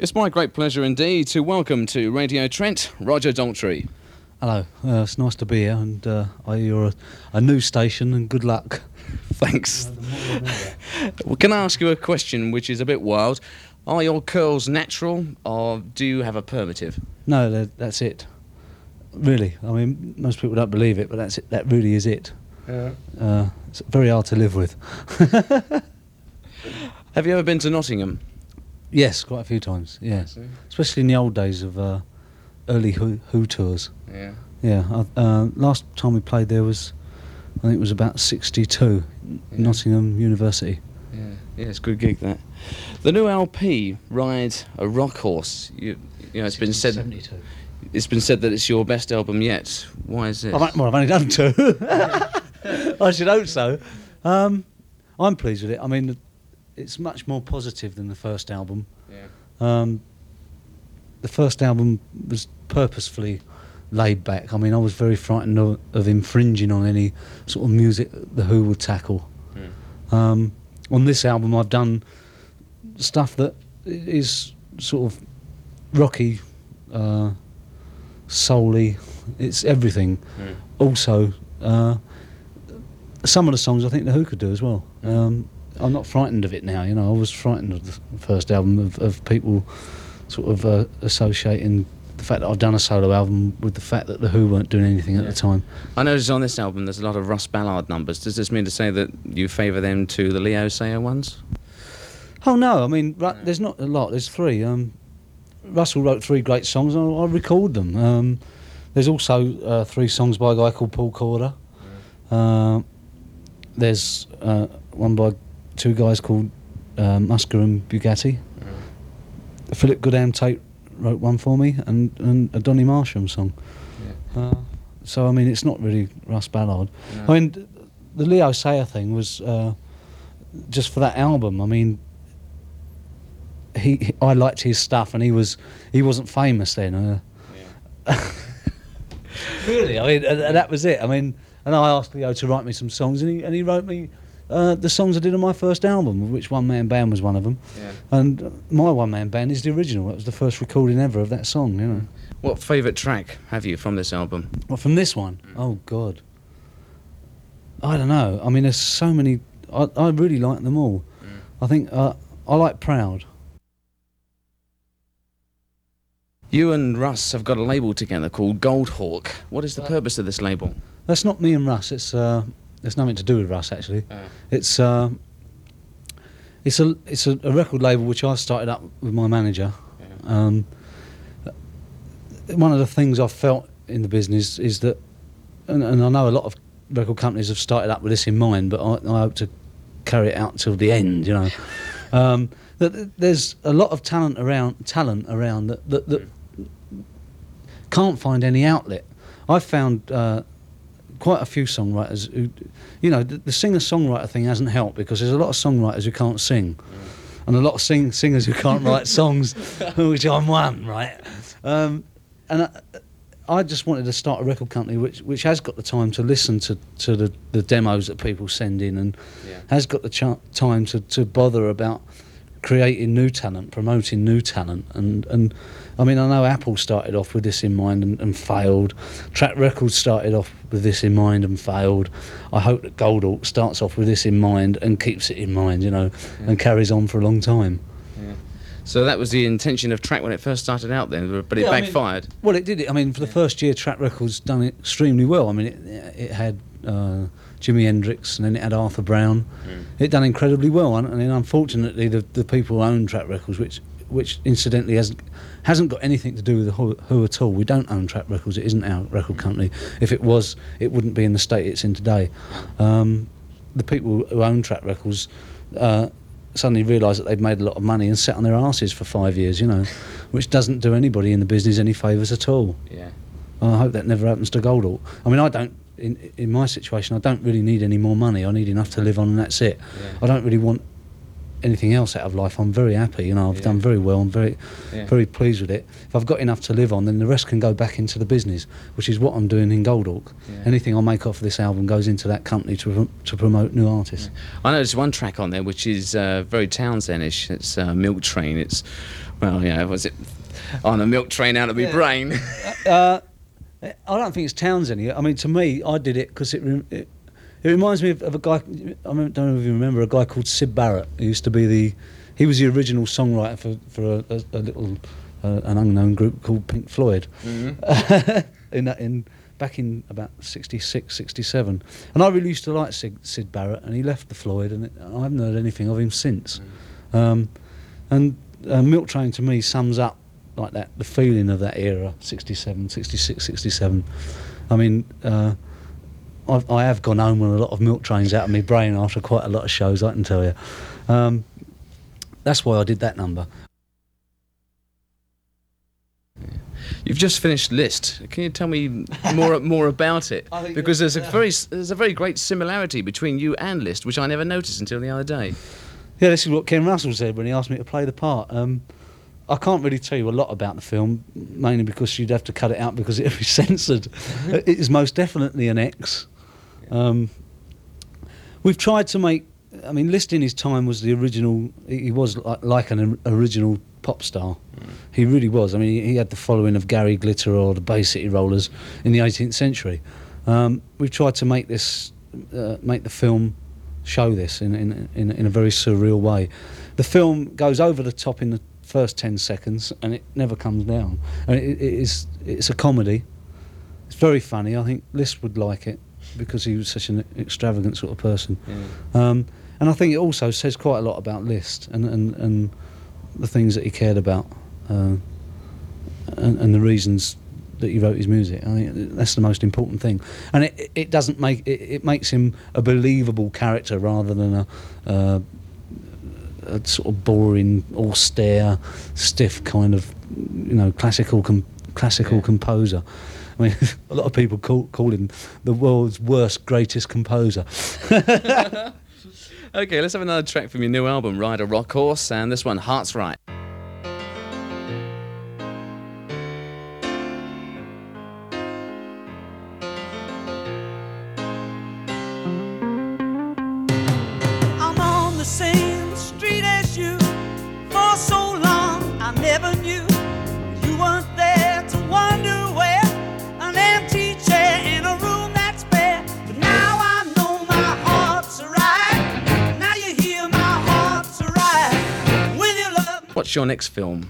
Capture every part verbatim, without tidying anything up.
It's my great pleasure indeed to welcome to Radio Trent, Roger Daltrey. Hello, uh, it's nice to be here, and uh, I hear a, a new station, and good luck. Thanks. Well, can I ask you a question which is a bit wild? Are your curls natural, or do you have a permative? No, that, that's it. Really, I mean, most people don't believe it, but that's it. That really is it. Yeah. Uh, it's very hard to live with. Have you ever been to Nottingham? Yes, quite a few times. Yeah, especially in the old days of uh, early Who, Who tours. Yeah. Yeah. I, uh, last time we played there was, I think it was about sixty-two, Yeah. Nottingham University. Yeah, yeah, it's a good gig that. The new L P, Ride a Rock Horse. You, you know, it's been said. seventy-two. It's been said that it's your best album yet. Why is this? I've, well, I've only done two. I should hope so. Um, I'm pleased with it. I mean, it's much more positive than the first album. Yeah. Um, the first album was purposefully laid back. I mean, I was very frightened of, of infringing on any sort of music the Who would tackle. Mm. Um, on this album, I've done stuff that is sort of rocky, uh, soul-y. It's everything. Mm. Also, uh, some of the songs I think the Who could do as well. Mm. Um, I'm not frightened of it now. You know, I was frightened of the first album of, of people sort of uh, associating the fact that I've done a solo album with the fact that the Who weren't doing anything at Yeah. the time. I noticed on this album there's a lot of Russ Ballard numbers. Does this mean to say that you favour them to the Leo Sayer ones? Oh no, I mean, Ru- there's not a lot. There's three. Um, Russell wrote three great songs, and I, I record them. Um, there's also uh, three songs by a guy called Paul Corder. Uh, there's uh, one by two guys called uh, Musker and Bugatti. Mm. Philip Goodham Tate wrote one for me, and, and a Donny Marsham song. Yeah. Uh, so I mean, it's not really Russ Ballard. No. I mean, the Leo Sayer thing was uh, just for that album. I mean, he, he I liked his stuff, and he was he wasn't famous then. Uh, Yeah. really, I mean, and, and that was it. I mean, and I asked Leo to write me some songs, and he and he wrote me uh, the songs I did on my first album, of which One Man Band was one of them. Yeah. And uh, my One Man Band is the original. That was the first recording ever of that song. You know. What favourite track have you from this album? Well, from this one, Mm. oh God, I don't know. I mean, there's so many. I, I really like them all. Mm. I think uh, I like Proud. You and Russ have got a label together called Goldhawk. What is the Uh, purpose of this label? That's not me and Russ. It's uh, it's nothing to do with Russ actually. Uh, It's uh, it's a it's a, a record label which I started up with my manager. yeah. Um, one of the things I've felt in the business is that, and, and I know a lot of record companies have started up with this in mind, but I, I hope to carry it out till the end. You know, um, that th- there's a lot of talent around, talent around that that, that can't find any outlet. I've found uh, quite a few songwriters who, you know, the, the singer-songwriter thing hasn't helped because there's a lot of songwriters who can't sing. Mm. And a lot of sing- singers who can't write songs, which I'm one, right? Um, and I, I just wanted to start a record company which which has got the time to listen to, to the, the demos that people send in, and Yeah. has got the ch- time to, to bother about creating new talent, promoting new talent. And, and I mean, I know Apple started off with this in mind and, and failed. Track Records started off with this in mind and failed. I hope that Goldhawk starts off with this in mind and keeps it in mind, you know, Yeah. and carries on for a long time. Yeah. So that was the intention of Track when it first started out then, but it Yeah, I mean- backfired. Well, it did it. I mean, for the Yeah. first year, Track Records done it extremely well. I mean, it, it had uh, Jimi Hendrix, and then it had Arthur Brown. Mm. It done incredibly well, and, and then unfortunately, the, the people who own Track Records, which which incidentally hasn't hasn't got anything to do with the Who, Who at all. We don't own Track Records. It isn't our record company. If it was, it wouldn't be in the state it's in today. Um, the people who own Track Records uh, suddenly realised that they'd made a lot of money and sat on their arses for five years, you know, which doesn't do anybody in the business any favours at all. Yeah. I hope that never happens to Goldhawk. I mean, I don't, in in my situation, I don't really need any more money. I need enough to live on, and that's it. Yeah. I don't really want anything else out of life. I'm very happy, you know, I've Yeah. done very well. I'm very, Yeah. very pleased with it. If I've got enough to live on, then the rest can go back into the business, which is what I'm doing in Goldhawk. Yeah. Anything I make off this album goes into that company to prom- to promote new artists. I know there's one track on there which is uh, very Townshend-ish. It's uh, Milk Train. It's Well, yeah, was it on a milk train out of my Yeah. brain? Uh, I don't think it's Townsend. I mean, to me, I did it because it, re- it it reminds me of, of a guy. I don't know if you remember a guy called Syd Barrett. He used to be the he was the original songwriter for for a, a, a little uh, an unknown group called Pink Floyd. Mm-hmm. in that in back in about sixty-six, sixty-seven, and I really used to like Syd, Syd Barrett, and he left the Floyd, and it, I haven't heard anything of him since. Mm. Um, and uh, Milk Train to me sums up like that, the feeling of that era, sixty-seven, sixty-six, sixty-seven. I mean, uh, I've, I have gone home with a lot of milk trains out of my brain after quite a lot of shows, I can tell you. Um, that's why I did that number. You've just finished List. Can you tell me more more about it? I think Because there's a yeah. very there's a very great similarity between you and List, which I never noticed until the other day. Yeah, this is what Ken Russell said when he asked me to play the part. Um, I can't really tell you a lot about the film, mainly because you'd have to cut it out because it would be censored. It is most definitely an X. Um, we've tried to make... I mean, List in his time was the original... He was like, like an original pop star. Mm. He really was. I mean, he, he had the following of Gary Glitter or the Bay City Rollers in the eighteenth century. Um, we've tried to make this... Uh, make the film show this in, in, in, in a very surreal way. The film goes over the top in the first ten seconds and it never comes down. And it, it is it's a comedy. It's very funny. I think Liszt would like it because he was such an extravagant sort of person. Yeah. Um, and I think it also says quite a lot about Liszt and, and, and the things that he cared about uh, and, and the reasons that he wrote his music. I think that's the most important thing. And it, it doesn't make it, it makes him a believable character rather than a uh, a sort of boring, austere, stiff kind of, you know, classical com- classical yeah. composer. I mean, a lot of people call call him the world's worst, greatest composer. Okay, let's have another track from your new album, Ride a Rock Horse, and this one, Heart's Right. What's your next film?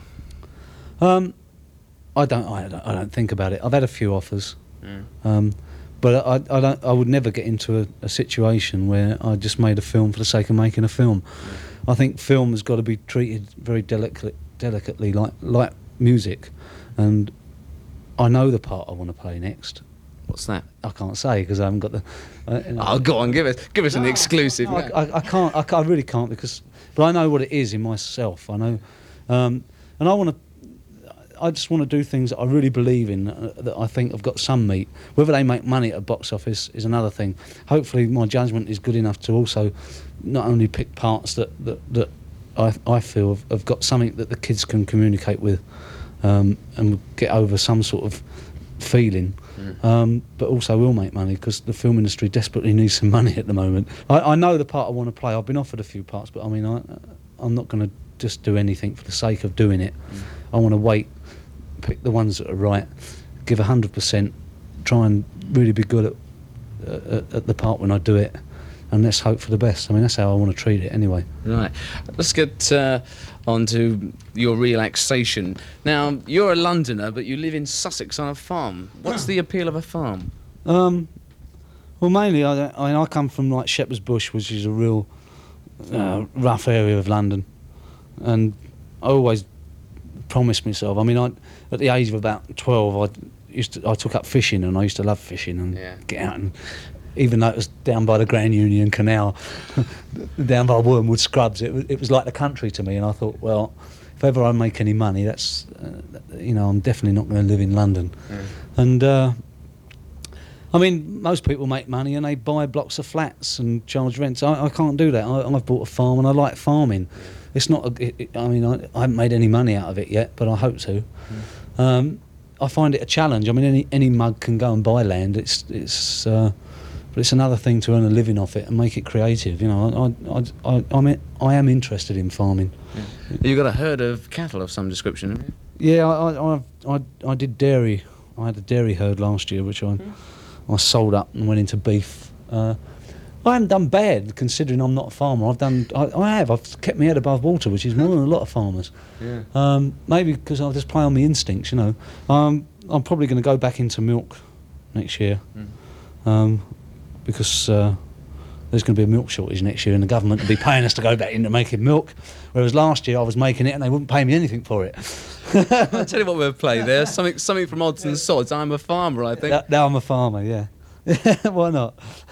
Um, I don't, I don't. I don't think about it. I've had a few offers, mm. um, but I, I don't. I would never get into a, a situation where I just made a film for the sake of making a film. Mm. I think film has got to be treated very delicate, delicately, like like music, and I know the part I want to play next. What's that? I can't say because I haven't got the. Uh, you know, oh, go on, give us give us no, an exclusive. No, I, I, I can't. I, I really can't because, but I know what it is in myself. I know, um, and I want to. I just want to do things that I really believe in, uh, that I think have got some meat. Whether they make money at a box office is another thing. Hopefully, my judgment is good enough to also not only pick parts that that, that I I feel have, have got something that the kids can communicate with, um, and get over some sort of feeling. Mm. Um, but also will make money because the film industry desperately needs some money at the moment. I, I know the part I want to play. I've been offered a few parts, but I mean, I, I'm not going to just do anything for the sake of doing it. Mm. I want to wait, pick the ones that are right, give one hundred percent, try and really be good at, uh, at the part when I do it, and let's hope for the best. I mean, that's how I want to treat it anyway. Right. Let's get uh, on to your relaxation. Now, you're a Londoner, but you live in Sussex on a farm. What's the appeal of a farm? Um, well, mainly, I, I mean, I come from like Shepherd's Bush, which is a real uh, rough area of London, and I always promised myself. I mean, I, at the age of about twelve, I used to, I took up fishing, and I used to love fishing and yeah. get out and. Even though it was down by the Grand Union Canal, down by Wormwood Scrubs, it was, it was like the country to me. And I thought, well, if ever I make any money, that's, uh, you know, I'm definitely not going to live in London. Mm. And, uh, I mean, most people make money and they buy blocks of flats and charge rents. I, I can't do that. I, I've bought a farm and I like farming. Mm. It's not, a, it, it, I mean, I, I haven't made any money out of it yet, but I hope to. Mm. Um, I find it a challenge. I mean, any any mug can go and buy land. It's, it's, uh, but it's another thing to earn a living off it and make it creative. You know, I, I, I, I, mean, I am interested in farming. Yeah. You got a herd of cattle of some description, haven't you? Yeah, I, I, I, I did dairy. I had a dairy herd last year, which I, mm. I sold up and went into beef. Uh, I haven't done bad, considering I'm not a farmer. I've done, I, I have. I've kept my head above water, which is more than a lot of farmers. Yeah. Um, maybe because I just play on my instincts, you know. Um, I'm probably going to go back into milk next year, mm. um, because uh, there's going to be a milk shortage next year, and the government will be paying us to go back into making milk. Whereas last year I was making it, and they wouldn't pay me anything for it. I'll tell you what we'll play there. Something, something from Odds and Sods. I'm a farmer, I think. Now, now I'm a farmer. Yeah. Why not?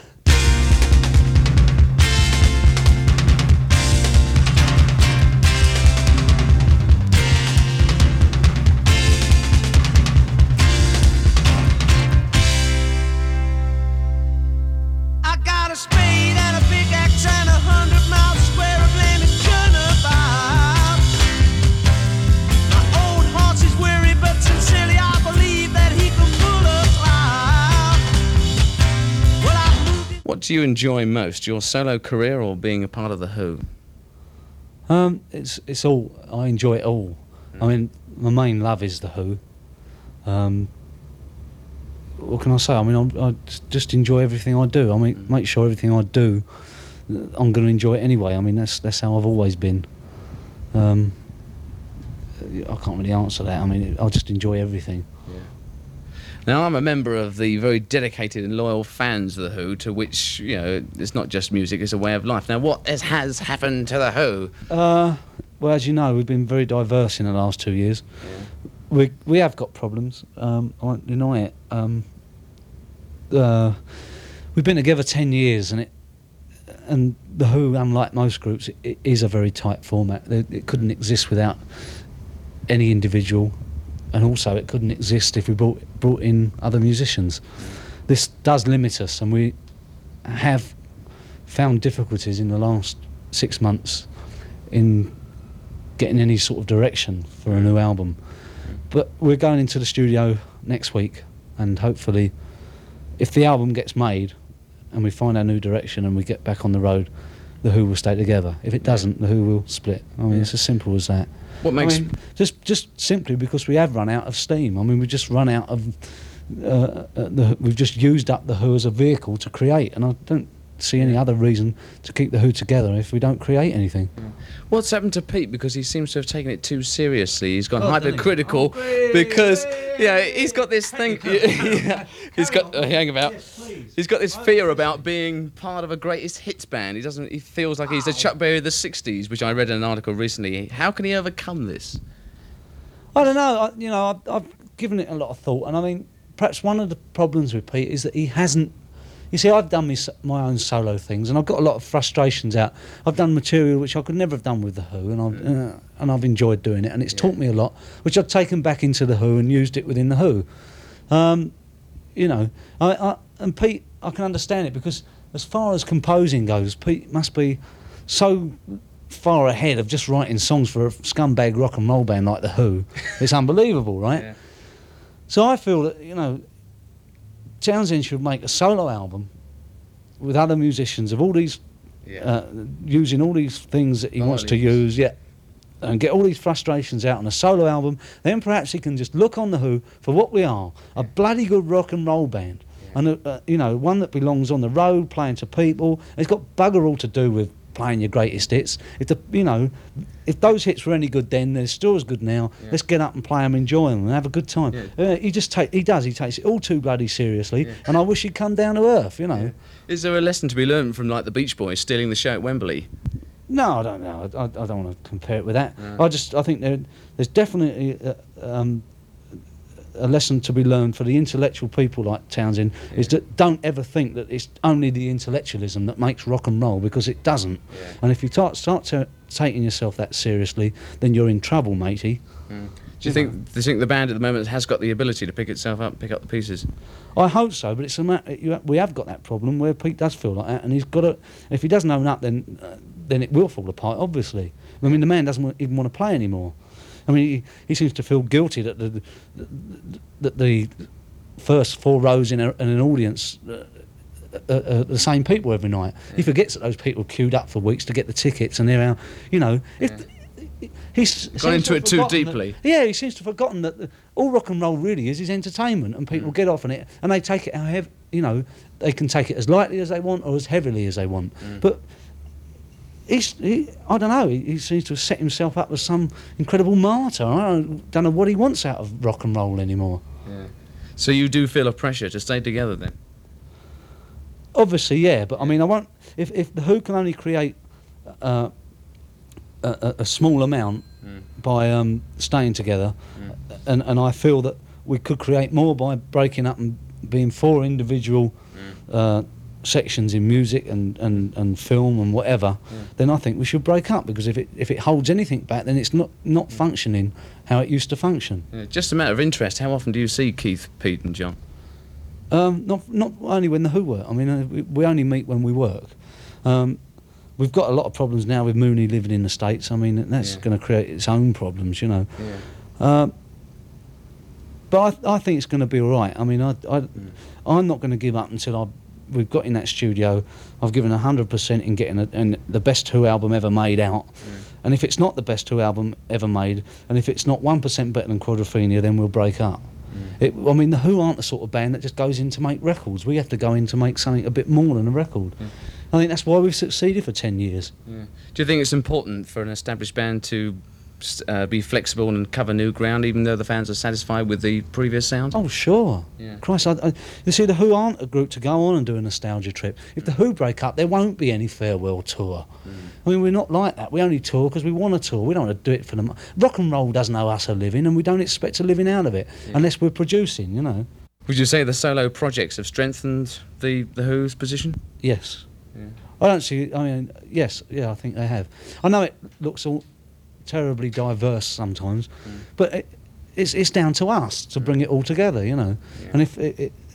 What do you enjoy most, your solo career or being a part of The Who? Um, it's it's all, I enjoy it all. Mm. I mean, my main love is The Who. Um, what can I say? I mean, I'm, I just enjoy everything I do. I mean, mm. make sure everything I do, I'm going to enjoy it anyway. I mean, that's that's how I've always been. Um, I can't really answer that. I mean, I just enjoy everything. Yeah. Now, I'm a member of the very dedicated and loyal fans of The Who, to which, you know, it's not just music, it's a way of life. Now, what has, has happened to The Who? Uh, well, as you know, we've been very diverse in the last two years. Yeah. We we have got problems. Um, I won't deny it. Um, uh, we've been together ten years, and it and The Who, unlike most groups, it, it is a very tight format. It, it couldn't exist without any individual. And also it couldn't exist if we brought, brought in other musicians. This does limit us, and we have found difficulties in the last six months in getting any sort of direction for a new album. But we're going into the studio next week, and hopefully if the album gets made and we find our new direction and we get back on the road, The Who will stay together. If it doesn't, The Who will split. I mean, it's as simple as that. What makes... I mean, just just simply because we have run out of steam. I mean, we've just run out of... Uh, uh, the, we've just used up The Who as a vehicle to create, and I don't see any other reason to keep The Who together if we don't create anything. Yeah. What's happened to Pete? Because he seems to have taken it too seriously. He's gone oh, hypercritical he? oh, because yeah, he's got this thing. yeah, he's got uh, hang about. Yes, he's got this fear about being part of a greatest hits band. He doesn't. He feels like he's the Chuck Berry of the sixties, which I read in an article recently. How can he overcome this? I don't know. I, you know, I've, I've given it a lot of thought, and I mean, perhaps one of the problems with Pete is that he hasn't. You see, I've done my, my own solo things, and I've got a lot of frustrations out. I've done material which I could never have done with The Who, and I've, uh, and I've enjoyed doing it, and it's yeah. taught me a lot, which I've taken back into The Who and used it within The Who. Um, you know, I, I, and Pete, I can understand it, because as far as composing goes, Pete must be so far ahead of just writing songs for a scumbag rock and roll band like The Who. It's unbelievable, right? Yeah. So I feel that, you know, Townshend should make a solo album with other musicians of all these, yeah. uh, using all these things that he oh, wants to use, yeah, and get all these frustrations out on a solo album. Then perhaps he can just look on The Who for what we are, a bloody good rock and roll band, yeah. and a, uh, you know, one that belongs on the road, playing to people. It's got bugger all to do with playing your greatest hits. If the, you know, if those hits were any good then, they're still as good now. Yeah. Let's get up and play them, enjoy them, and have a good time. Yeah. Uh, he just take, he does, he takes it all too bloody seriously, yeah. and I wish he'd come down to earth, you know. Yeah. Is there a lesson to be learned from, like, the Beach Boys stealing the show at Wembley? No, I don't know. I, I, I don't want to compare it with that. No. I just, I think there, there's definitely uh, um, a lesson to be learned for the intellectual people like Townshend, yeah. is that don't ever think that it's only the intellectualism that makes rock and roll, because it doesn't. Yeah. And if you start, start to taking yourself that seriously, then you're in trouble, matey. Mm. Do you think, do you think the band at the moment has got the ability to pick itself up, pick up the pieces? I hope so, but it's a matter, you, we have got that problem where Pete does feel like that, and he's got to. If he doesn't own up, then uh, then it will fall apart. Obviously, I mean, the man doesn't even want to play anymore. I mean, he, he seems to feel guilty that the, the that the first four rows in, a, in an audience uh, uh, uh, the same people every night. Yeah. He forgets that those people queued up for weeks to get the tickets, and they're out, you know. If Yeah. th- he's Gone into it too deeply. That, yeah, he seems to have forgotten that the, all rock and roll really is is entertainment, and people Mm. get off on it, and they take it however, you know, they can take it as lightly as they want or as heavily as they want. Mm. But he's, he, I don't know, he, he seems to have set himself up as some incredible martyr. I don't, don't know what he wants out of rock and roll anymore. Yeah. So you do feel a pressure to stay together then? Obviously, yeah, but I mean, I won't. If if the Who can only create uh, a, a, a small amount Mm. by um, staying together, Mm. and and I feel that we could create more by breaking up and being four individual Mm. uh, sections in music and, and, and film and whatever, Yeah. then I think we should break up, because if it if it holds anything back, then it's not not functioning how it used to function. Yeah. Just a matter of interest, how often do you see Keith, Pete and John? Um, not not only when the Who work. I mean, uh, we, we only meet when we work. Um, we've got a lot of problems now with Mooney living in the States. I mean, that's Yeah. going to create its own problems, you know. Yeah. Uh, but I, I think it's going to be all right. I mean, I, I, Mm. I'm not going to give up until I we've got in that studio. I've given one hundred percent in getting a, and the best Who album ever made out. Mm. And if it's not the best Who album ever made, and if it's not one percent better than Quadrophenia, then we'll break up. Mm. It, I mean, the Who aren't the sort of band that just goes in to make records. We have to go in to make something a bit more than a record. Yeah. I think that's why we've succeeded for ten years. Yeah. Do you think it's important for an established band to uh, be flexible and cover new ground, even though the fans are satisfied with the previous sound? Oh, sure. Yeah. Christ, I, I, you see, the Who aren't a group to go on and do a nostalgia trip. If the Who break up, there won't be any farewell tour. Mm. I mean, we're not like that. We only tour because we want to tour. We don't want to do it for the... mo- Rock and roll doesn't owe us a living, and we don't expect a living out of it, Yeah. unless we're producing, you know. Would you say the solo projects have strengthened the, the Who's position? Yes. Yeah. I don't see... I mean, yes, yeah, I think they have. I know it looks all terribly diverse sometimes, Mm. but it, it's it's down to us to bring it all together, you know. Yeah. And if it, it,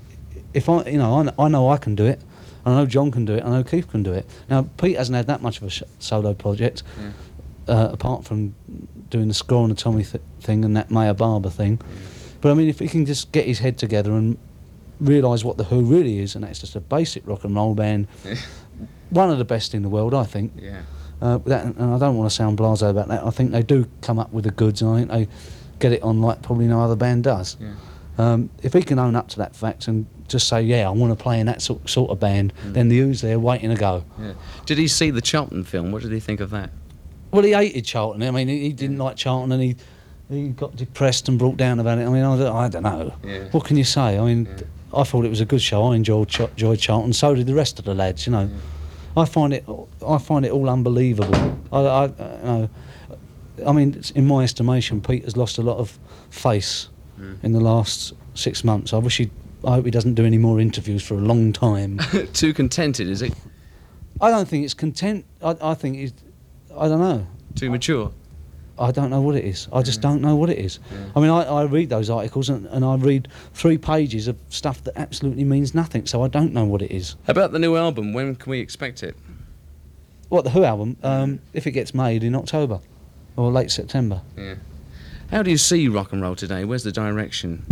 if I, you know, I, kn- I know I can do it. I know John can do it. I know Keith can do it. Now Pete hasn't had that much of a sh- solo project, Yeah. uh, apart from doing the score on the Tommy th- thing and that Maya Barber thing. Yeah. But I mean, if he can just get his head together and realise what the Who really is, and that's just a basic rock and roll band, Yeah. one of the best in the world, I think. Yeah. Uh, that, and I don't want to sound blasé about that. I think they do come up with the goods, and I think they get it on like probably no other band does. Yeah. Um, if he can own up to that fact and just say, yeah, I want to play in that sort, sort of band, Mm. then the Who's there waiting to go. Yeah. Did he see the Charlton film? What did he think of that? Well, he hated Charlton. I mean, he, he didn't like Charlton, and he he got depressed and brought down about it. I mean, I don't, I don't know. Yeah. What can you say? I mean, Yeah. I thought it was a good show. I enjoyed, Ch- enjoyed Charlton. So did the rest of the lads. You know, Yeah. I find it I find it all unbelievable. I, I, you know, I mean, it's- in my estimation, Pete has lost a lot of face Mm. in the last six months. I wish he. I hope he doesn't do any more interviews for a long time. Too contented, is it? I don't think it's content. I, I think it's. I don't know. Too mature? I don't know what it is. I just don't know what it is. Yeah. I mean, I, I read those articles and, and I read three pages of stuff that absolutely means nothing, so I don't know what it is. How about the new album? When can we expect it? What, the Who album? Um, if it gets made in October or late September. Yeah. How do you see rock and roll today? Where's the direction?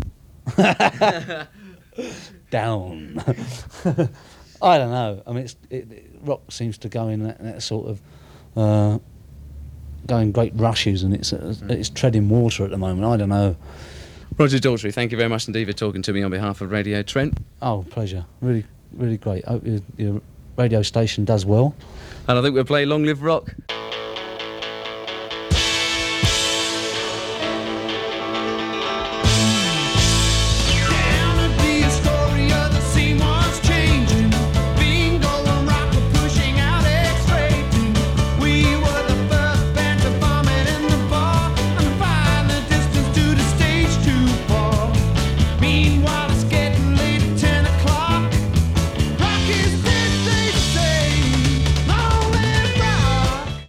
Down. I don't know. I mean, it's, it, it, rock seems to go in that, that sort of... Uh, go in great rushes, and it's uh, it's treading water at the moment. I don't know. Roger Daltrey, thank you very much indeed for talking to me on behalf of Radio Trent. Oh, pleasure. Really, really great. Hope your, your radio station does well. And I think we'll play Long Live Rock.